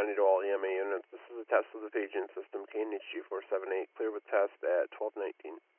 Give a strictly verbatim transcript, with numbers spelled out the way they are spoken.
ninety to all E M A units. This is a test of the paging system, K N H G four seven eight, clear with test at twelve nineteen.